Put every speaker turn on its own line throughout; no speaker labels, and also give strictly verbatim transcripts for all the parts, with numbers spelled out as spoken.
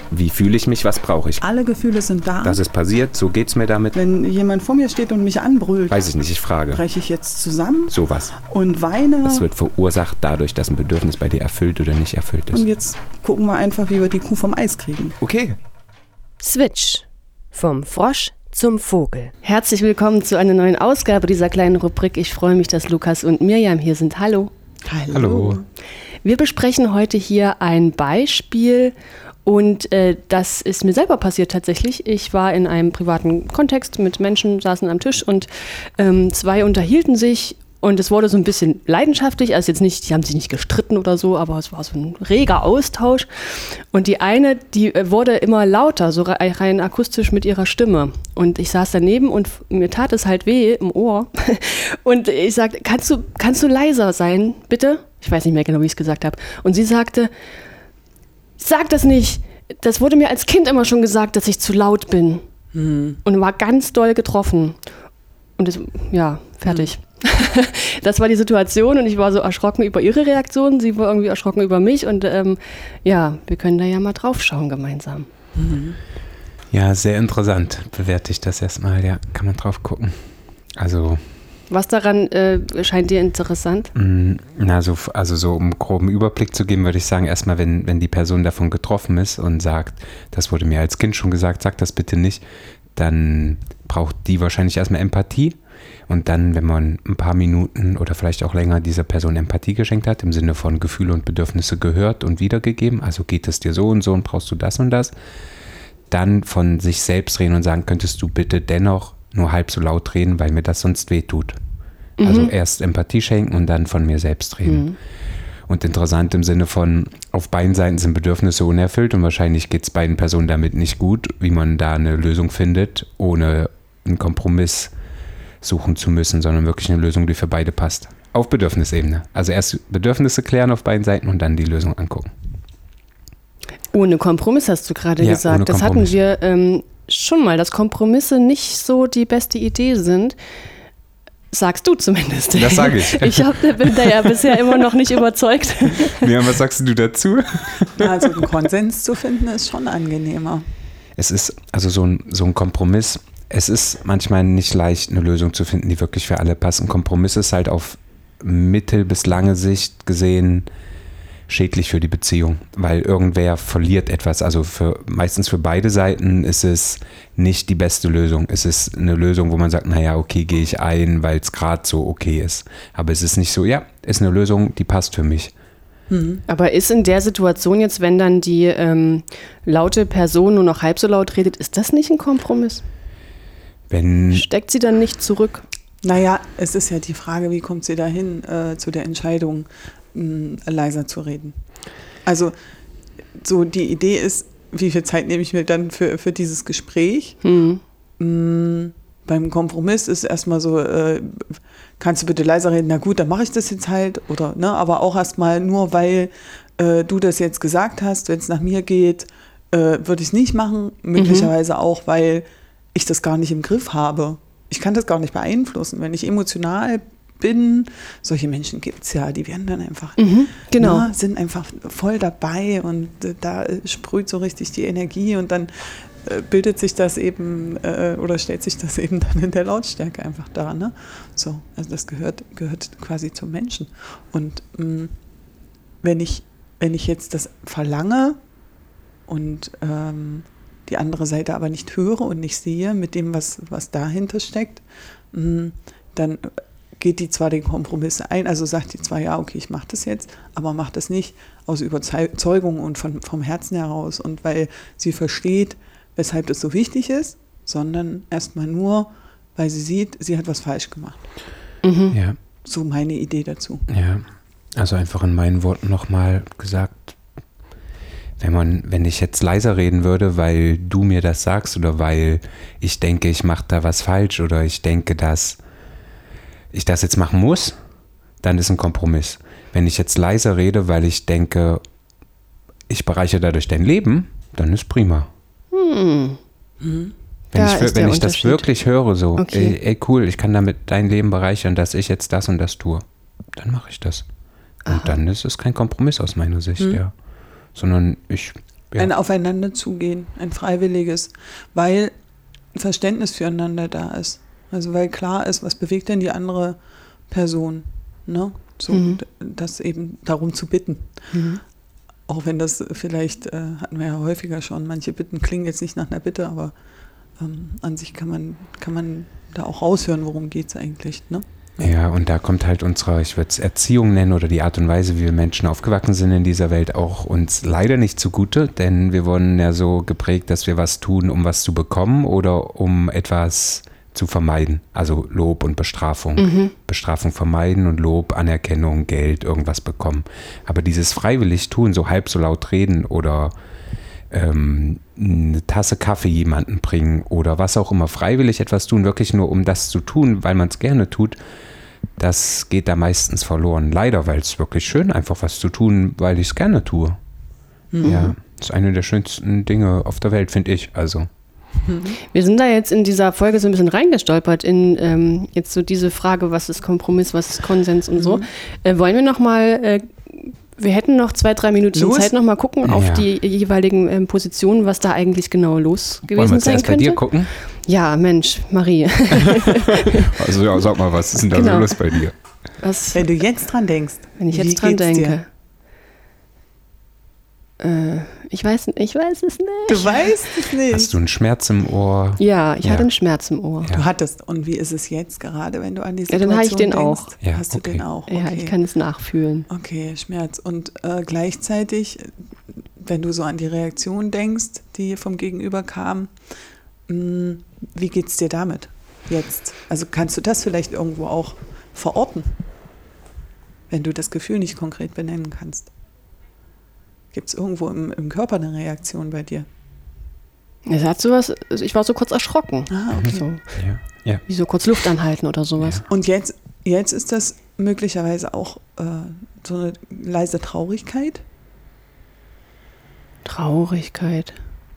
Wie fühle ich mich, was brauche ich?
Alle Gefühle sind da.
Das ist passiert, so geht's mir damit.
Wenn jemand vor mir steht und mich anbrüllt,
weiß ich nicht, ich frage.
breche ich jetzt zusammen?
Sowas.
Und weine?
Das wird verursacht dadurch, dass ein Bedürfnis bei dir erfüllt oder nicht erfüllt ist.
Und jetzt gucken wir einfach, wie wir die Kuh vom Eis kriegen.
Okay.
Switch. Vom Frosch zum Vogel. Herzlich willkommen zu einer neuen Ausgabe dieser kleinen Rubrik. Ich freue mich, dass Lukas und Mirjam hier sind. Hallo.
Hallo.
Hallo.
Wir besprechen heute hier ein Beispiel und äh, das ist mir selber passiert tatsächlich. Ich war in einem privaten Kontext mit Menschen, saßen am Tisch und ähm, zwei unterhielten sich. Und es wurde so ein bisschen leidenschaftlich, also jetzt nicht, die haben sich nicht gestritten oder so, aber es war so ein reger Austausch. Und die eine, die wurde immer lauter, so rein akustisch mit ihrer Stimme. Und ich saß daneben und mir tat es halt weh im Ohr. Und ich sagte, kannst du, kannst du leiser sein, bitte? Ich weiß nicht mehr genau, wie ich es gesagt habe. Und sie sagte, sag das nicht. Das wurde mir als Kind immer schon gesagt, dass ich zu laut bin. Mhm. Und war ganz doll getroffen. Und das, ja, fertig. Mhm. Das war die Situation und ich war so erschrocken über ihre Reaktion, sie war irgendwie erschrocken über mich und ähm, ja, wir können da ja mal drauf schauen gemeinsam.
Mhm. Ja, sehr interessant, bewerte ich das erstmal, ja, kann man drauf gucken. Also...
Was daran äh, scheint dir interessant?
Na, so, also so um einen groben Überblick zu geben, würde ich sagen, erstmal, wenn, wenn die Person davon getroffen ist und sagt, das wurde mir als Kind schon gesagt, sag das bitte nicht, dann braucht die wahrscheinlich erstmal Empathie. Und dann, wenn man ein paar Minuten oder vielleicht auch länger dieser Person Empathie geschenkt hat, im Sinne von Gefühle und Bedürfnisse gehört und wiedergegeben, also geht es dir so und so und brauchst du das und das, dann von sich selbst reden und sagen, könntest du bitte dennoch nur halb so laut reden, weil mir das sonst wehtut. Mhm. Also erst Empathie schenken und dann von mir selbst reden. Mhm. Und interessant im Sinne von, auf beiden Seiten sind Bedürfnisse unerfüllt und wahrscheinlich geht es beiden Personen damit nicht gut, wie man da eine Lösung findet, ohne einen Kompromiss suchen zu müssen, sondern wirklich eine Lösung, die für beide passt. Auf Bedürfnisebene. Also erst Bedürfnisse klären auf beiden Seiten und dann die Lösung angucken.
Ohne Kompromiss hast du gerade
ja,
gesagt. Das hatten wir ähm, schon mal, dass Kompromisse nicht so die beste Idee sind. Sagst du zumindest.
Das sage ich.
Ich hab, bin da ja bisher immer noch nicht überzeugt.
Ja, was sagst du dazu?
Also einen Konsens zu finden ist schon angenehmer.
Es ist also so ein, so ein Kompromiss. Es ist manchmal nicht leicht, eine Lösung zu finden, die wirklich für alle passt. Ein Kompromiss ist halt auf mittel- bis lange Sicht gesehen schädlich für die Beziehung, weil irgendwer verliert etwas. Also für, meistens für beide Seiten ist es nicht die beste Lösung. Es ist eine Lösung, wo man sagt, naja, okay, gehe ich ein, weil es gerade so okay ist. Aber es ist nicht so, ja, ist eine Lösung, die passt für mich.
Aber ist in der Situation jetzt, wenn dann die ähm, laute Person nur noch halb so laut redet, ist das nicht ein Kompromiss?
Wenn
Steckt sie dann nicht zurück?
Naja, es ist ja die Frage, wie kommt sie dahin äh, zu der Entscheidung, mh, leiser zu reden. Also so die Idee ist, wie viel Zeit nehme ich mir dann für, für dieses Gespräch? Hm. Mh, beim Kompromiss ist erstmal so, äh, kannst du bitte leiser reden? Na gut, dann mache ich das jetzt halt. Oder, ne, aber auch erstmal nur, weil äh, du das jetzt gesagt hast, wenn es nach mir geht, äh, würde ich es nicht machen. Möglicherweise mhm. auch, weil ich das gar nicht im Griff habe. Ich kann das gar nicht beeinflussen. Wenn ich emotional bin, solche Menschen gibt es ja, die werden dann einfach,
mhm, genau.
na, sind einfach voll dabei und äh, da sprüht so richtig die Energie und dann äh, bildet sich das eben äh, oder stellt sich das eben dann in der Lautstärke einfach da. Ne? So, also das gehört, gehört quasi zum Menschen. Und mh, wenn ich, wenn ich jetzt das verlange und ähm, die andere Seite aber nicht höre und nicht sehe mit dem, was, was dahinter steckt, dann geht die zwar den Kompromiss ein, also sagt die zwar, ja, okay, ich mache das jetzt, aber macht das nicht aus Überzeugung und von, vom Herzen heraus und weil sie versteht, weshalb das so wichtig ist, sondern erstmal nur, weil sie sieht, sie hat was falsch gemacht.
Mhm. Ja.
So meine Idee dazu.
Ja, also einfach in meinen Worten nochmal gesagt, Wenn man, wenn ich jetzt leiser reden würde, weil du mir das sagst oder weil ich denke, ich mache da was falsch oder ich denke, dass ich das jetzt machen muss, dann ist ein Kompromiss. Wenn ich jetzt leiser rede, weil ich denke, ich bereichere dadurch dein Leben, dann ist prima. Hm. Hm. Wenn, da ich, wenn ich das wirklich höre, so, okay. ey, ey cool, ich kann damit dein Leben bereichern, dass ich jetzt das und das tue, dann mache ich das. Und Aha. dann ist es kein Kompromiss aus meiner Sicht, hm. ja. Sondern ich ja.
ein Aufeinanderzugehen, ein freiwilliges, weil Verständnis füreinander da ist. Also weil klar ist, was bewegt denn die andere Person, ne? So,
Mhm.
das eben darum zu bitten.
Mhm.
Auch wenn das vielleicht, äh, hatten wir ja häufiger schon, manche Bitten klingen jetzt nicht nach einer Bitte, aber ähm, an sich kann man, kann man da auch raushören, worum geht es eigentlich, ne?
Ja, und da kommt halt unsere, ich würde es Erziehung nennen oder die Art und Weise, wie wir Menschen aufgewachsen sind in dieser Welt, auch uns leider nicht zugute, denn wir wurden ja so geprägt, dass wir was tun, um was zu bekommen oder um etwas zu vermeiden. Also Lob und Bestrafung.
Mhm.
Bestrafung vermeiden und Lob, Anerkennung, Geld, irgendwas bekommen. Aber dieses freiwillig tun, so halb so laut reden oder ähm, eine Tasse Kaffee jemanden bringen oder was auch immer, freiwillig etwas tun, wirklich nur um das zu tun, weil man es gerne tut, das geht da meistens verloren. Leider, weil es wirklich schön einfach was zu tun, weil ich es gerne tue.
Mhm.
Ja, das ist eine der schönsten Dinge auf der Welt, finde ich. Also.
Wir sind da jetzt in dieser Folge so ein bisschen reingestolpert in ähm, jetzt so diese Frage, was ist Kompromiss, was ist Konsens und so.
Mhm.
Äh, wollen wir noch mal, äh, wir hätten noch zwei, drei Minuten
Los.
Zeit, noch mal gucken auf
Ja.
die jeweiligen ähm, Positionen, was da eigentlich genau los
Wollen wir
gewesen
jetzt
sein
erst bei dir
könnte.
gucken?
Ja, Mensch, Marie.
Also ja, sag mal, was ist denn da
Genau.
so los bei dir?
Was,
Wenn du jetzt dran denkst,
wenn ich
wie
jetzt dran
geht's
denke. Äh, ich weiß, ich weiß es nicht.
Du weißt es nicht.
Hast du einen Schmerz im Ohr?
Ja, ich
Ja.
hatte einen Schmerz im Ohr.
Ja.
Du hattest. Und wie ist es jetzt gerade, wenn du an die
Ja,
Situation
dann habe ich den
denkst?
auch.
Ja,
Hast du
okay.
den auch? Okay.
Ja, ich kann es nachfühlen.
Okay, Schmerz. Und äh, gleichzeitig, wenn du so an die Reaktion denkst, die vom Gegenüber kam, mh, wie geht's dir damit jetzt? Also kannst du das vielleicht irgendwo auch verorten, wenn du das Gefühl nicht konkret benennen kannst? Gibt es irgendwo im, im Körper eine Reaktion bei dir?
Es hat sowas, also ich war so kurz erschrocken.
Ah, okay.
So,
Ja, ja.
wie so kurz Luft anhalten oder sowas.
Und jetzt, jetzt ist das möglicherweise auch äh, so eine leise Traurigkeit?
Traurigkeit.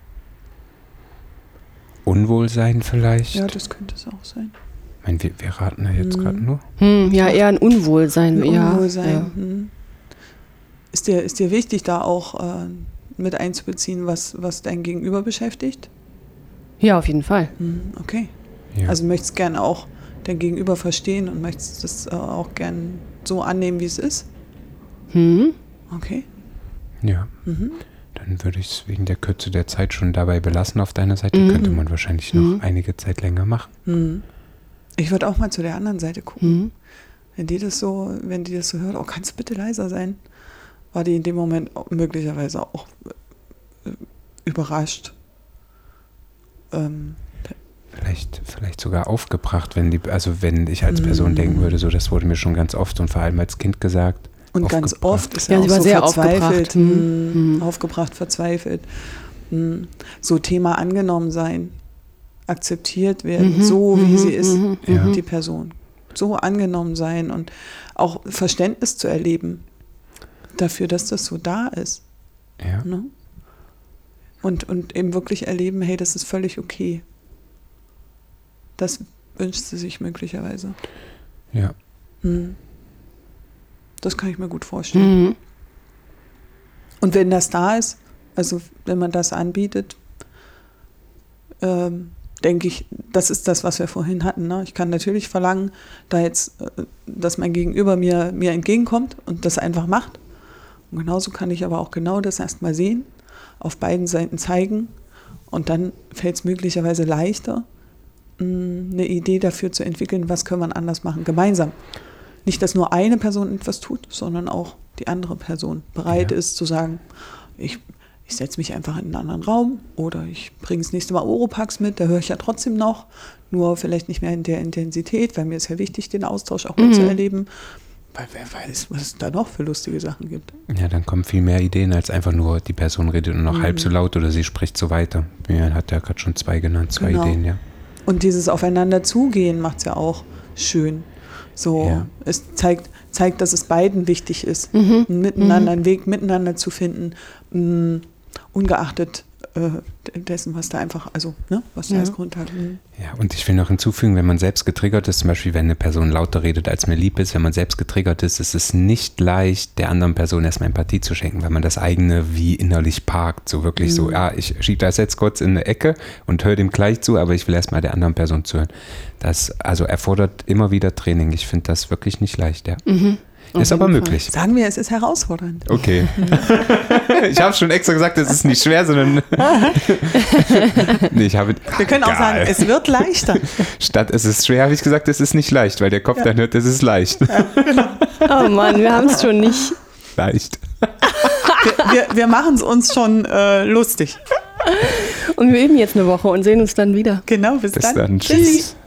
Unwohlsein vielleicht?
Ja, das könnte es auch sein.
Ich meine, wir, wir raten da jetzt
Mhm.
gerade nur.
Hm, ja, eher ein Unwohlsein.
Ein
ja,
Unwohlsein.
Ja.
Hm. Ist dir, ist dir wichtig, da auch äh, mit einzubeziehen, was, was dein Gegenüber beschäftigt?
ja, auf jeden Fall.
Hm, okay.
Ja.
Also möchtest gerne auch dein Gegenüber verstehen und möchtest das äh, auch gern so annehmen, wie es ist?
Hm?
Okay.
ja.
Mhm.
Dann würde ich es wegen der Kürze der Zeit schon dabei belassen auf deiner Seite.
Mhm.
Könnte man wahrscheinlich noch
Mhm.
einige Zeit länger machen.
Hm. Ich würde auch mal zu der anderen Seite gucken.
Hm?
Wenn die das so, wenn die das so hört, oh, kannst du bitte leiser sein? War die in dem Moment auch möglicherweise auch äh, überrascht. Ähm,
Vielleicht, vielleicht sogar aufgebracht, wenn die, also wenn ich als Person
Mhm.
denken würde, so das wurde mir schon ganz oft und vor allem als Kind gesagt.
Und ganz
Aufgebracht.
oft ist
Ja,
er
sie
auch
war
so
sehr
verzweifelt.
aufgebracht.
Hm,
Mhm.
Aufgebracht, verzweifelt. Hm. So Thema angenommen sein, akzeptiert werden,
Mhm,
so wie
mhm,
sie ist,
mhm,
Ja.
mhm.
die Person. So angenommen sein und auch Verständnis zu erleben dafür, dass das so da ist.
Ja.
Ne? Und, und eben wirklich erleben, hey, das ist völlig okay. Das wünscht sie sich möglicherweise.
Ja.
Hm. Das kann ich mir gut vorstellen.
Mhm.
Und wenn das da ist, also wenn man das anbietet, ähm, denke ich, das ist das, was wir vorhin hatten. Ne? Ich kann natürlich verlangen, da jetzt, äh, dass mein Gegenüber mir, mir entgegenkommt und das einfach macht. Und genauso kann ich aber auch genau das erstmal sehen, auf beiden Seiten zeigen und dann fällt es möglicherweise leichter, mh, eine Idee dafür zu entwickeln, was können wir anders machen, gemeinsam. Nicht, dass nur eine Person etwas tut, sondern auch die andere Person bereit
Ja.
ist zu sagen, ich, ich setze mich einfach in einen anderen Raum oder ich bringe das nächste Mal Oropax mit, da höre ich ja trotzdem noch, nur vielleicht nicht mehr in der Intensität, weil mir ist ja wichtig, den Austausch auch
Mhm.
mitzuerleben, weil wer weiß, was es da noch für lustige Sachen gibt.
Ja, dann kommen viel mehr Ideen, als einfach nur, die Person redet nur noch
Mhm.
halb so laut oder sie spricht so weiter. Mir hat ja gerade schon zwei genannt, zwei
Genau.
Ideen, ja.
Und dieses Aufeinander zugehen macht es ja auch schön. So,
Ja.
es zeigt, zeigt, dass es beiden wichtig ist,
Mhm.
miteinander einen Weg miteinander zu finden, mh, ungeachtet äh, dessen, was da einfach, also, ne, was da
Ja.
als Grund hat. Mhm.
Ja, und ich will noch hinzufügen, wenn man selbst getriggert ist, zum Beispiel, wenn eine Person lauter redet, als mir lieb ist, wenn man selbst getriggert ist, ist es nicht leicht, der anderen Person erstmal Empathie zu schenken, weil man das eigene wie innerlich parkt. So wirklich
Mhm.
so, ja, ich schiebe das jetzt kurz in eine Ecke und höre dem gleich zu, aber ich will erstmal der anderen Person zuhören. Das also erfordert immer wieder Training. Ich finde das wirklich nicht leicht, ja.
Mhm. Auf
Ist aber
jeden
möglich.
Sagen wir, es ist herausfordernd.
Okay. Ich habe schon extra gesagt, es ist nicht schwer, sondern nee, ich habe
Wir können auch sagen, es wird leichter.
statt es ist schwer, habe ich gesagt, es ist nicht leicht, weil der Kopf
Ja.
dann hört, es ist leicht.
Oh Mann, wir haben es schon nicht.
Leicht.
Wir, wir, wir machen es uns schon äh, lustig.
Und wir üben jetzt eine Woche und sehen uns dann wieder.
Genau, bis,
Bis
dann.
dann.
Tschüss.
Tschüss.